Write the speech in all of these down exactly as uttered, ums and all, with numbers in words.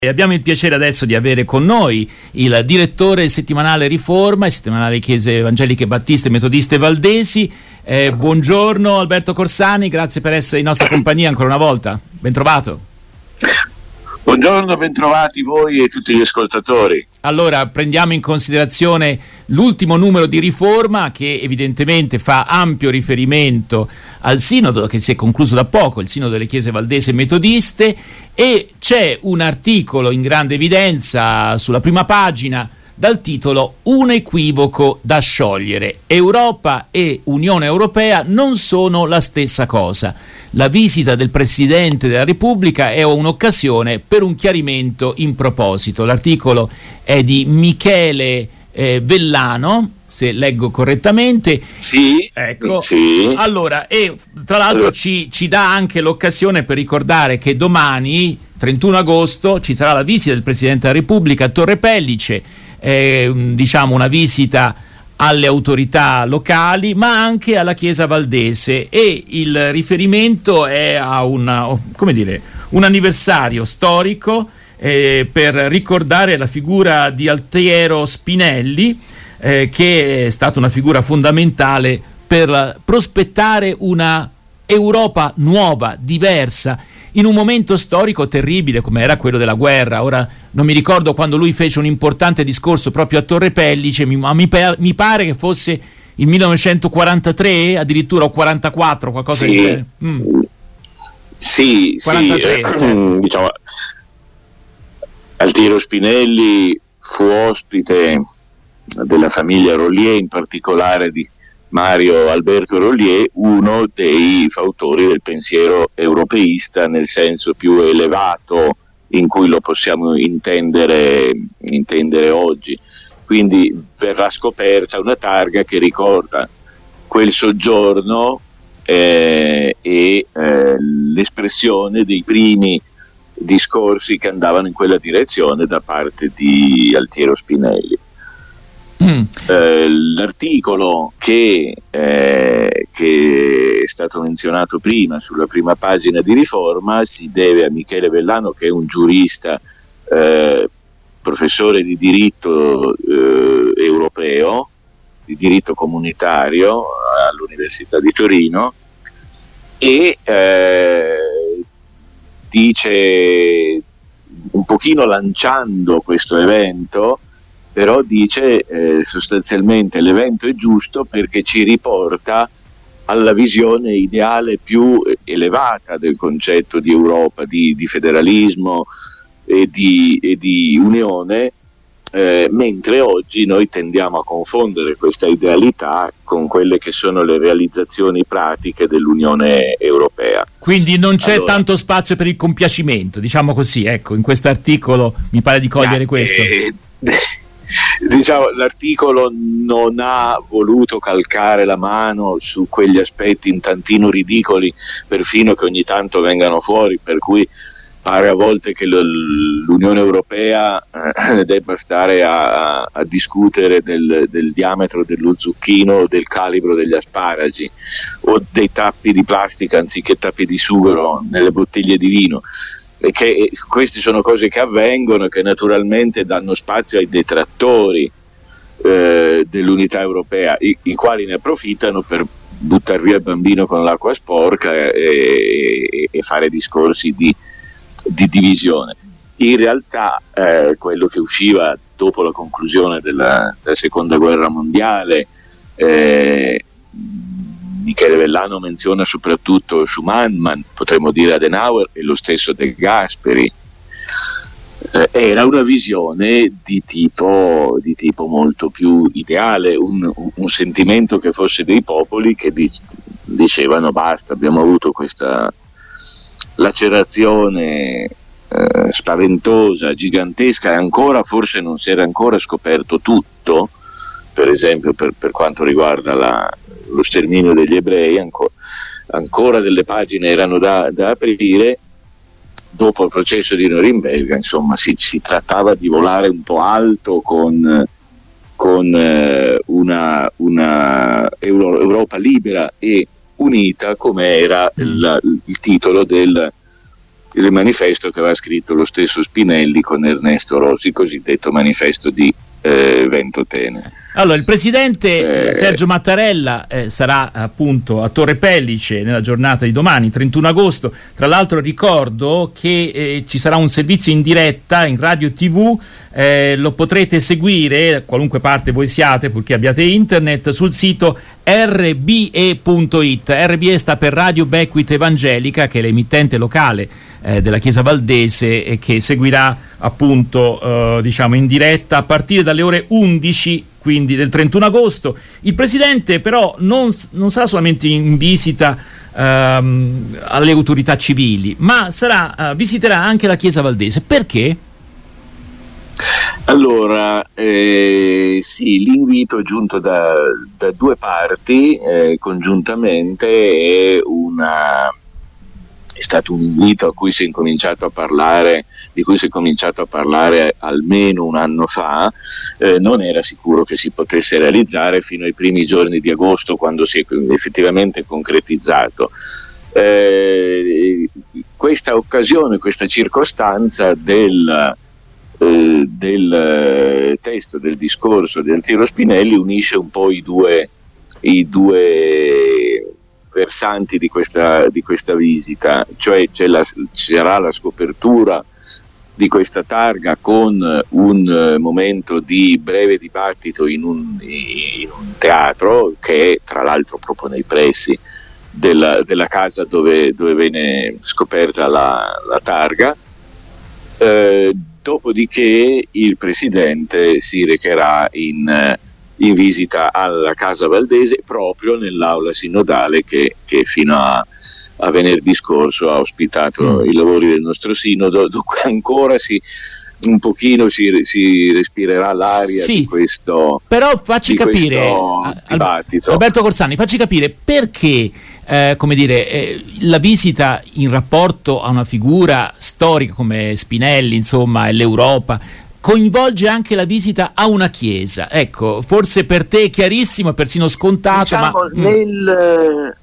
E abbiamo il piacere adesso di avere con noi il direttore settimanale Riforma, il settimanale Chiese Evangeliche Battiste Metodiste Valdesi. Eh, buongiorno Alberto Corsani, grazie per essere in nostra compagnia ancora una volta. Ben trovato. Buongiorno, bentrovati voi e tutti gli ascoltatori. Allora, prendiamo in considerazione l'ultimo numero di Riforma, che evidentemente fa ampio riferimento al sinodo che si è concluso da poco, il sinodo delle Chiese Valdesi Metodiste, e c'è un articolo in grande evidenza sulla prima pagina dal titolo "Un equivoco da sciogliere. Europa e Unione Europea non sono la stessa cosa. La visita del Presidente della Repubblica è un'occasione per un chiarimento in proposito". L'articolo è di Michele eh, Vellano, se leggo correttamente. Sì, ecco. Sì. Allora, e tra l'altro allora. ci, ci dà anche l'occasione per ricordare che domani, trentuno agosto, ci sarà la visita del Presidente della Repubblica a Torre Pellice, eh, diciamo una visita alle autorità locali, ma anche alla Chiesa Valdese, e il riferimento è a una, come dire, un anniversario storico eh, per ricordare la figura di Altiero Spinelli, eh, che è stata una figura fondamentale per prospettare una Europa nuova, diversa, in un momento storico terribile come era quello della guerra. Ora non mi ricordo quando lui fece un importante discorso proprio a Torre Pellice, ma mi, mi pare che fosse il millenovecentoquarantatré, addirittura, o quarantaquattro, qualcosa sì. di genere. Mm. Sì, quarantatré, sì, certo. Diciamo, Altiero Spinelli fu ospite della famiglia Rollier, in particolare di Mario Alberto Rollier, uno dei fautori del pensiero europeista nel senso più elevato in cui lo possiamo intendere, intendere oggi. Quindi verrà scoperta una targa che ricorda quel soggiorno eh, e eh, l'espressione dei primi discorsi che andavano in quella direzione da parte di Altiero Spinelli. Mm. Eh, l'articolo che, eh, che è stato menzionato prima sulla prima pagina di Riforma si deve a Michele Vellano, che è un giurista, eh, professore di diritto eh, europeo, di diritto comunitario all'Università di Torino, e eh, dice, un pochino lanciando questo evento, però dice eh, sostanzialmente l'evento è giusto perché ci riporta alla visione ideale più elevata del concetto di Europa, di, di federalismo e di, e di unione, eh, mentre oggi noi tendiamo a confondere questa idealità con quelle che sono le realizzazioni pratiche dell'Unione Europea. Quindi non c'è allora, tanto spazio per il compiacimento, diciamo così, ecco, in questo articolo mi pare di cogliere eh, questo. Eh, Diciamo, l'articolo non ha voluto calcare la mano su quegli aspetti un tantino ridicoli, perfino, che ogni tanto vengano fuori, per cui pare a volte che l'Unione Europea eh, debba stare a, a discutere del, del diametro dello zucchino o del calibro degli asparagi, o dei tappi di plastica anziché tappi di sughero nelle bottiglie di vino. E che queste sono cose che avvengono e che naturalmente danno spazio ai detrattori eh, dell'unità europea, i, i quali ne approfittano per buttare via il bambino con l'acqua sporca e, e, e fare discorsi di, di divisione. In realtà eh, quello che usciva dopo la conclusione della, della seconda guerra mondiale, eh, Michele Vellano menziona soprattutto Schuman, ma potremmo dire Adenauer e lo stesso De Gasperi, eh, era una visione di tipo, di tipo molto più ideale, un, un sentimento che fosse dei popoli che dic- dicevano basta, abbiamo avuto questa lacerazione eh, spaventosa, gigantesca, e ancora forse non si era ancora scoperto tutto, per esempio per, per quanto riguarda la lo sterminio degli ebrei, ancora, ancora delle pagine erano da, da aprire. Dopo il processo di Norimberga, insomma, si, si trattava di volare un po' alto con, con eh, una, una Euro, Europa libera e unita, come era il, il titolo del, il manifesto che aveva scritto lo stesso Spinelli con Ernesto Rossi, il cosiddetto manifesto di eh, Ventotene. Allora, il presidente eh, Sergio Mattarella eh, sarà appunto a Torre Pellice nella giornata di domani, trentuno agosto. Tra l'altro ricordo che eh, ci sarà un servizio in diretta in radio tivù, eh, lo potrete seguire da qualunque parte voi siate, purché abbiate internet, sul sito erre bi e punto it. erre bi e sta per Radio Becquith Evangelica, che è l'emittente locale eh, della Chiesa Valdese e che seguirà appunto eh, diciamo in diretta a partire dalle ore undici, quindi del trentuno agosto. Il presidente però non, non sarà solamente in visita ehm, alle autorità civili, ma sarà, eh, visiterà anche la Chiesa Valdese. Perché? Allora, eh, sì, l'invito è giunto da, da due parti eh, congiuntamente, è una... è stato un invito a cui si è incominciato a parlare, di cui si è cominciato a parlare almeno un anno fa, eh, non era sicuro che si potesse realizzare fino ai primi giorni di agosto, quando si è effettivamente concretizzato. Eh, questa occasione, questa circostanza del, eh, del testo, del discorso di Altiero Spinelli unisce un po' i due, i due versanti di questa, di questa visita, cioè c'è la, c'era la scopertura di questa targa con un momento di breve dibattito in un, in un teatro che è tra l'altro proprio nei pressi della, della casa dove, dove venne scoperta la, la targa. Eh, dopodiché il presidente si recherà in in visita alla Casa Valdese, proprio nell'aula sinodale che, che fino a, a venerdì scorso ha ospitato mm. i lavori del nostro sinodo, dove ancora si un pochino si, si respirerà l'aria sì, di questo però facci di capire questo dibattito. Alberto Corsani, facci capire perché eh, come dire eh, la visita in rapporto a una figura storica come Spinelli, insomma, e l'Europa coinvolge anche la visita a una chiesa. Ecco, forse per te è chiarissimo, persino scontato, diciamo, ma nel,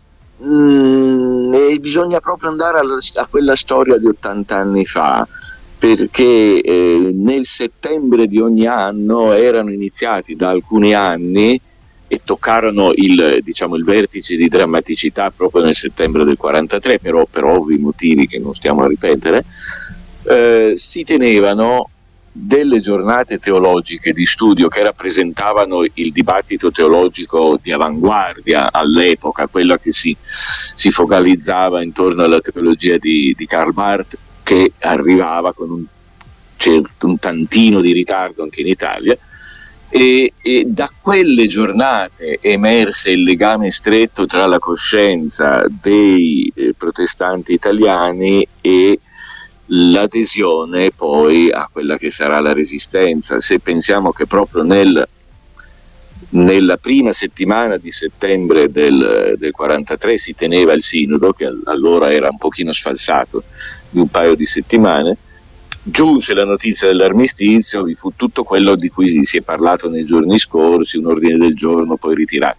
mh, mh, bisogna proprio andare a, a quella storia di ottanta anni fa, perché eh, nel settembre di ogni anno erano iniziati da alcuni anni e toccarono il, diciamo, il vertice di drammaticità proprio nel settembre del quarantatré, però per ovvi motivi che non stiamo a ripetere, eh, si tenevano delle giornate teologiche di studio che rappresentavano il dibattito teologico di avanguardia all'epoca, quella che si, si focalizzava intorno alla teologia di, di Karl Barth, che arrivava con un, certo, un tantino di ritardo anche in Italia, e, e da quelle giornate emerse il legame stretto tra la coscienza dei eh, protestanti italiani e l'adesione poi a quella che sarà la Resistenza. Se pensiamo che proprio nel, nella prima settimana di settembre del, del quarantatré si teneva il sinodo, che allora era un pochino sfalsato di un paio di settimane, giunse la notizia dell'armistizio, vi fu tutto quello di cui si è parlato nei giorni scorsi, un ordine del giorno poi ritirato.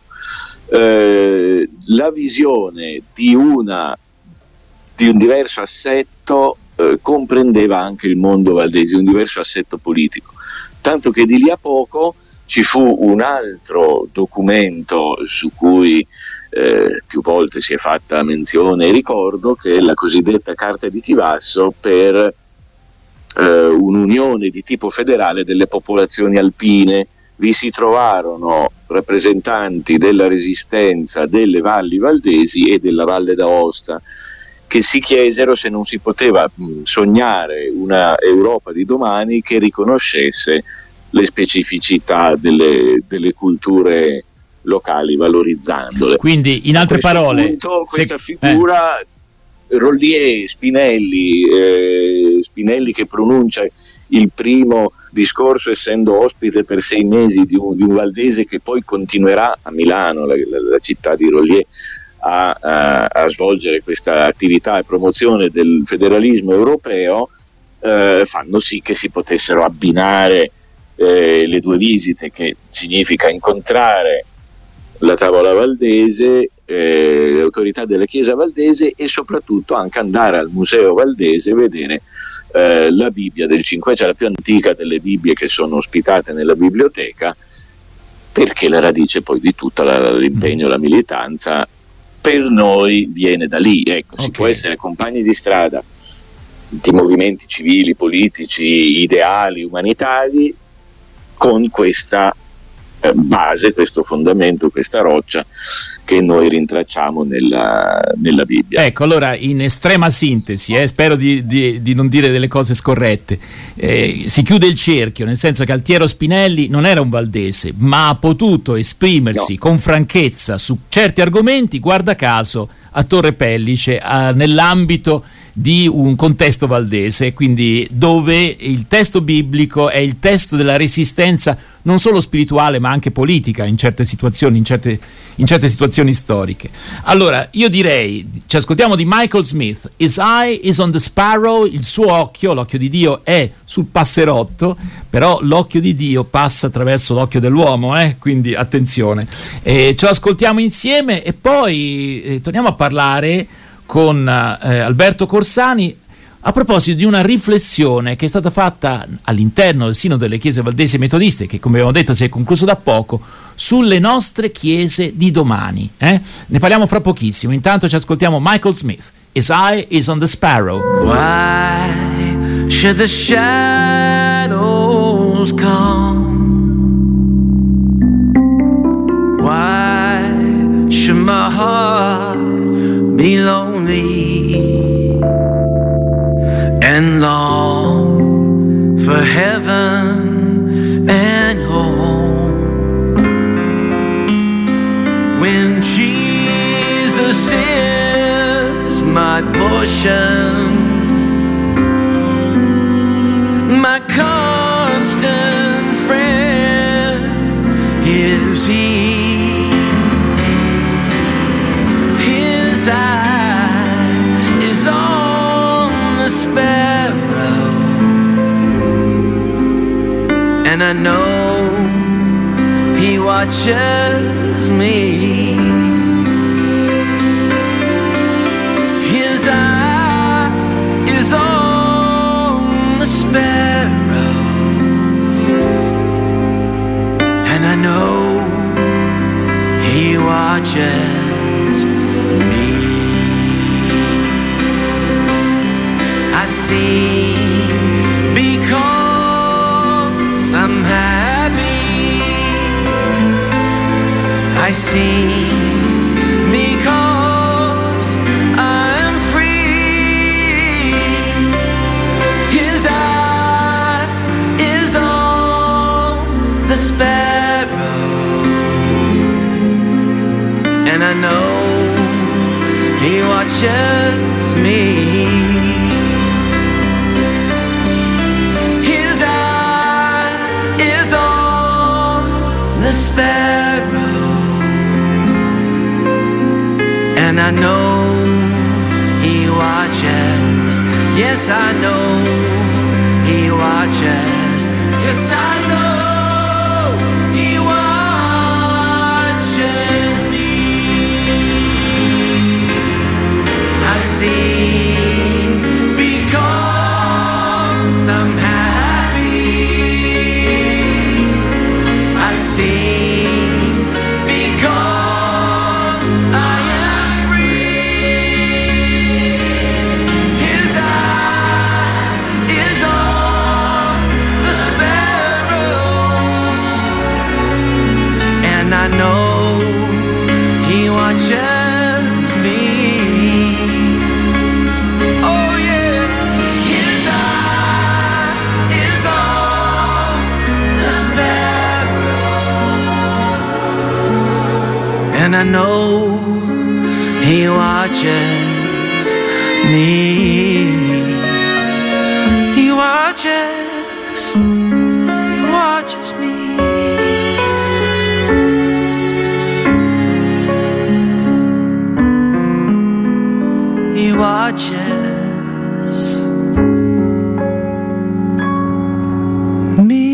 Eh, la visione di, una, di un diverso assetto Eh, comprendeva anche il mondo valdese, un diverso assetto politico, tanto che di lì a poco ci fu un altro documento su cui eh, più volte si è fatta menzione e ricordo, che è la cosiddetta Carta di Chivasso per eh, un'unione di tipo federale delle popolazioni alpine. Vi si trovarono rappresentanti della Resistenza delle valli valdesi e della Valle d'Aosta, che si chiesero se non si poteva mh, sognare una Europa di domani che riconoscesse le specificità delle, delle culture locali, valorizzandole. Quindi, in altre parole, punto, questa se... figura eh. Rollier, Spinelli, eh, Spinelli che pronuncia il primo discorso essendo ospite per sei mesi di un, di un valdese che poi continuerà a Milano, la, la, la città di Rollier, A, a, a svolgere questa attività e promozione del federalismo europeo, eh, fanno sì che si potessero abbinare eh, le due visite, che significa incontrare la tavola valdese, eh, le autorità della Chiesa valdese, e soprattutto anche andare al Museo Valdese e vedere eh, la Bibbia del Cinquecento, la più antica delle Bibbie che sono ospitate nella biblioteca, perché la radice poi di tutta la, l'impegno, la militanza per noi viene da lì. Ecco, okay. Si può essere compagni di strada di movimenti civili, politici, ideali, umanitari, con questa eh, base, questo fondamento, questa roccia che noi rintracciamo nella, nella Bibbia. Ecco, allora in estrema sintesi, eh, spero di, di, di non dire delle cose scorrette, eh, si chiude il cerchio, nel senso che Altiero Spinelli non era un valdese, ma ha potuto esprimersi no. con franchezza su certi argomenti, guarda caso, a Torre Pellice, a, nell'ambito di un contesto valdese, quindi dove il testo biblico è il testo della resistenza non solo spirituale ma anche politica in certe situazioni, in certe, in certe situazioni storiche. Allora io direi, ci ascoltiamo di Michael Smith, His eye is on the sparrow, il suo occhio, l'occhio di Dio è sul passerotto, però l'occhio di Dio passa attraverso l'occhio dell'uomo, eh? Quindi attenzione. Eh, ce lo ascoltiamo insieme e poi eh, torniamo a parlare con eh, Alberto Corsani a proposito di una riflessione che è stata fatta all'interno del Sinodo delle Chiese Valdesi Metodiste, che come abbiamo detto si è concluso da poco, sulle nostre chiese di domani. Eh? Ne parliamo fra pochissimo. Intanto ci ascoltiamo Michael Smith, His eye is on the sparrow. Why should the shadows come? Why should my heart be lonely and long for heaven and home? When Jesus is my portion, my constant friend is He. His eye is on the sparrow, and I know He watches me. His eye is on the sparrow, and I know He watches me. I sing because I'm happy. I sing because I'm free. His eye is on the sparrow, and I know He watches me. His eye is on the sparrow, and I know He watches. Yes, I know He watches. Yes, I know He watches me. I sing because I'm happy. I sing because I am free. His eye is on the sparrow, and I know He watches me. Oh yeah, His eye is on the sparrow, and I know He watches me. He watches, He watches me. He watches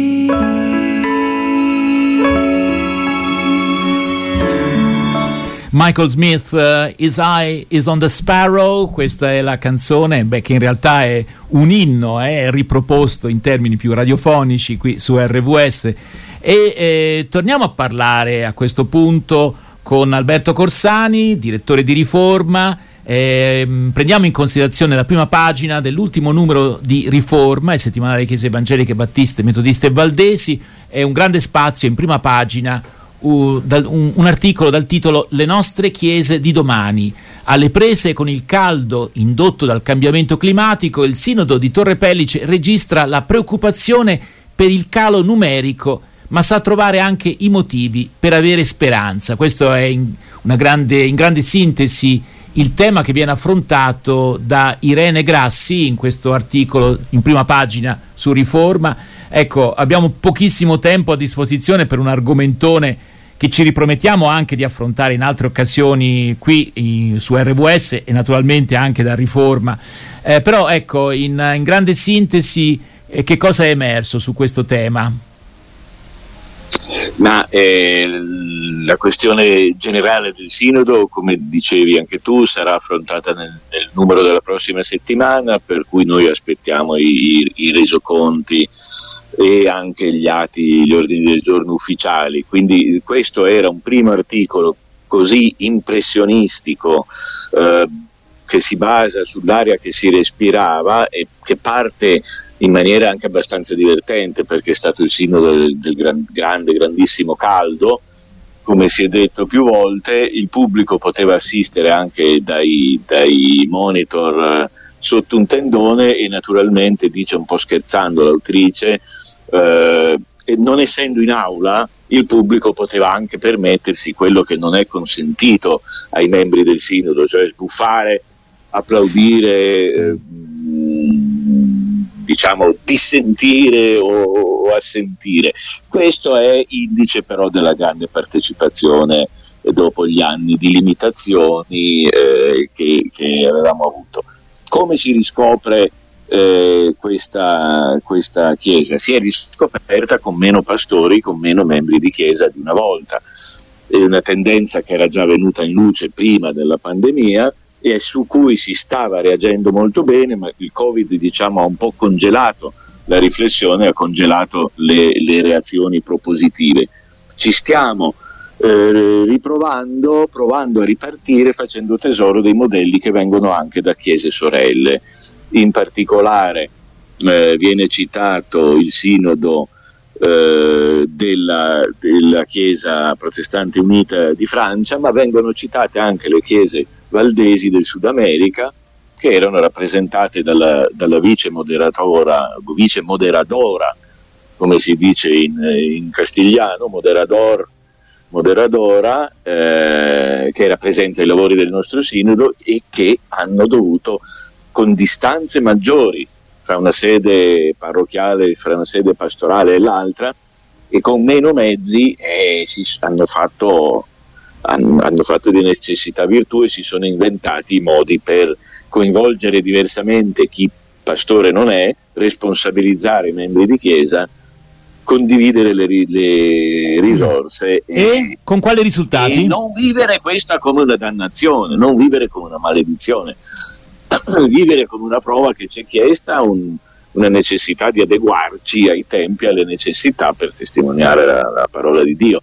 me. Michael Smith, uh, His Eye is on the Sparrow, questa è la canzone, beh, che in realtà è un inno, è eh, riproposto in termini più radiofonici qui su R V S. E eh, torniamo a parlare a questo punto con Alberto Corsani, direttore di Riforma. Eh, prendiamo in considerazione la prima pagina dell'ultimo numero di Riforma, il settimanale di Chiese Evangeliche, Battiste, Metodiste e Valdesi. È un grande spazio in prima pagina, uh, dal, un, un articolo dal titolo Le nostre chiese di domani. Alle prese con il caldo indotto dal cambiamento climatico, il Sinodo di Torre Pellice registra la preoccupazione per il calo numerico, ma sa trovare anche i motivi per avere speranza. Questo è in, una grande, in grande sintesi il tema che viene affrontato da Irene Grassi in questo articolo in prima pagina su Riforma. Ecco, abbiamo pochissimo tempo a disposizione per un argomentone che ci ripromettiamo anche di affrontare in altre occasioni qui in, su R V S e naturalmente anche da Riforma. Eh, però ecco, in, in grande sintesi, eh, che cosa è emerso su questo tema? Ma eh, la questione generale del Sinodo, come dicevi anche tu, sarà affrontata nel, nel numero della prossima settimana, per cui noi aspettiamo i, i resoconti e anche gli atti, gli ordini del giorno ufficiali. Quindi questo era un primo articolo così impressionistico, eh, che si basa sull'aria che si respirava e che parte in maniera anche abbastanza divertente, perché è stato il sinodo del, del gran, grande, grandissimo caldo, come si è detto più volte. Il pubblico poteva assistere anche dai, dai monitor eh, sotto un tendone e naturalmente, dice un po' scherzando l'autrice, eh, e non essendo in aula, il pubblico poteva anche permettersi quello che non è consentito ai membri del sinodo, cioè sbuffare, applaudire, eh, diciamo dissentire o, o assentire. Questo è indice però della grande partecipazione eh, dopo gli anni di limitazioni eh, che, che avevamo avuto. Come si riscopre eh, questa, questa chiesa? Si è riscoperta con meno pastori, con meno membri di chiesa di una volta. È una tendenza che era già venuta in luce prima della pandemia e su cui si stava reagendo molto bene, ma il Covid, diciamo, ha un po' congelato la riflessione, ha congelato le, le reazioni propositive. Ci stiamo eh, riprovando, provando a ripartire, facendo tesoro dei modelli che vengono anche da chiese sorelle. In particolare eh, viene citato il sinodo eh, della, della Chiesa Protestante Unita di Francia, ma vengono citate anche le chiese valdesi del Sud America, che erano rappresentate dalla, dalla vice moderatora, vice moderadora, come si dice in, in castigliano, moderador, moderadora, eh, che era presente ai lavori del nostro sinodo e che hanno dovuto, con distanze maggiori fra una sede parrocchiale, fra una sede pastorale e l'altra, e con meno mezzi, eh, si hanno fatto hanno fatto di necessità virtù e si sono inventati i modi per coinvolgere diversamente chi pastore non è, responsabilizzare i membri di chiesa, condividere le, le risorse e, e con quali risultati? E non vivere questa come una dannazione, non vivere come una maledizione, vivere come una prova che ci è chiesta, un, una necessità di adeguarci ai tempi, alle necessità per testimoniare la, la parola di Dio.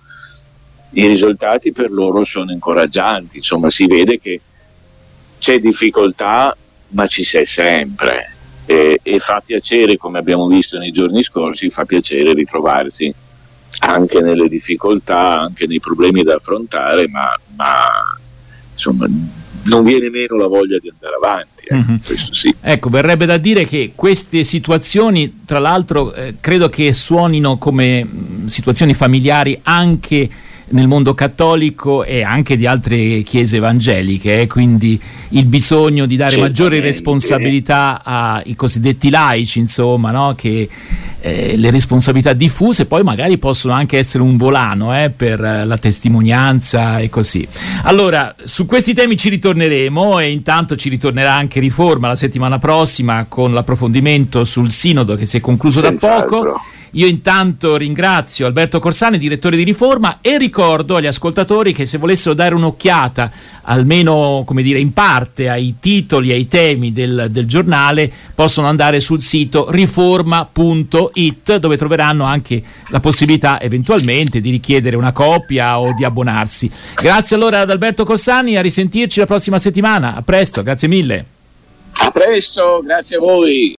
I risultati per loro sono incoraggianti, insomma si vede che c'è difficoltà ma ci sei sempre e, e fa piacere, come abbiamo visto nei giorni scorsi, fa piacere ritrovarsi anche nelle difficoltà, anche nei problemi da affrontare, ma, ma insomma non viene meno la voglia di andare avanti, eh, mm-hmm. Questo sì. Ecco, verrebbe da dire che queste situazioni, tra l'altro, eh, credo che suonino come mh, situazioni familiari anche nel mondo cattolico e anche di altre chiese evangeliche, eh? Quindi il bisogno di dare Certamente. maggiori responsabilità ai cosiddetti laici, insomma, no? Che eh, le responsabilità diffuse poi magari possono anche essere un volano eh, per la testimonianza e così. Allora, su questi temi ci ritorneremo e intanto ci ritornerà anche Riforma la settimana prossima con l'approfondimento sul sinodo che si è concluso da poco. Io intanto ringrazio Alberto Corsani, direttore di Riforma, e ricordo agli ascoltatori che se volessero dare un'occhiata, almeno come dire in parte, ai titoli, ai temi del, del giornale, possono andare sul sito riforma punto it, dove troveranno anche la possibilità eventualmente di richiedere una copia o di abbonarsi. Grazie allora ad Alberto Corsani, a risentirci la prossima settimana. A presto, grazie mille. A presto, grazie a voi.